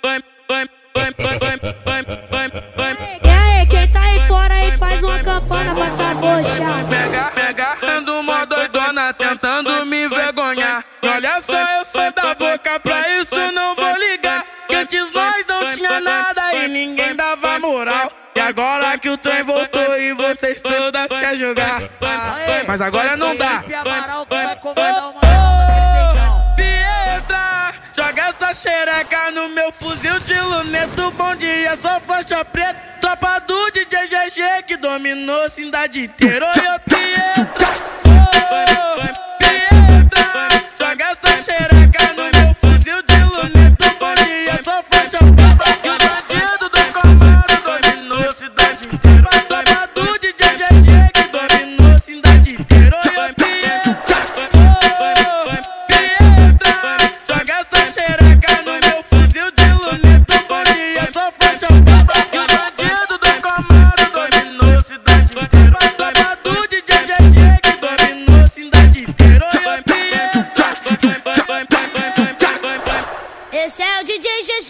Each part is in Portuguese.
E aí, quem tá aí fora aí faz uma campana pra sabochar. Pegando uma doidona tentando me envergonhar. E olha só, eu sou da boca, pra isso não vou ligar. Que antes nós não tinha nada e ninguém dava moral. E agora que o trem voltou e vocês todas querem jogar. Mas agora não dá. Pietra, joga essa xereca no meu fuzil de luneto. Bom dia, só faixa preta. Tropa do DJ GG que dominou cidade inteira. Oi, Pietra, Pietra, joga essa xereca no meu fuzil de luneto. Bom dia, só faixa preta. E o bandido do comando dominou cidade inteira. Tropa do DJ GG que dominou cidade inteira. Oi, Pietra, Pietra, joga essa xereca no meu fuzil de luneto. Bom dia, só faixa preta. E o bandido do comando dominou cidade inteira. Tropa do DJ GG que dominou cidade inteira. Oi, Pietra. Esse é o DJ GG.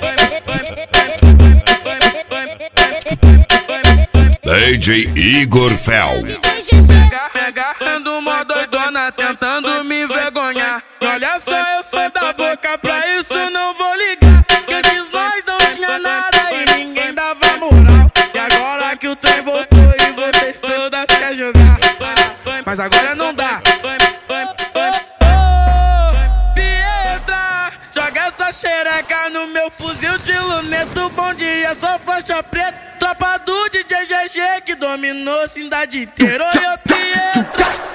DJ Igor Fel. Pegando uma doidona tentando me envergonhar. E olha só, eu sou da boca, pra isso não vou ligar. Que antes nós não tinha nada e ninguém dava moral. E agora que o trem voltou e vocês todas querem jogar. Mas agora não dá. Pietra, joga essa xereca no meu fuzil de luneto. Bom dia, só faixa preta. Tropa do DJ GG que dominou cidade inteira. Oi, Pietra.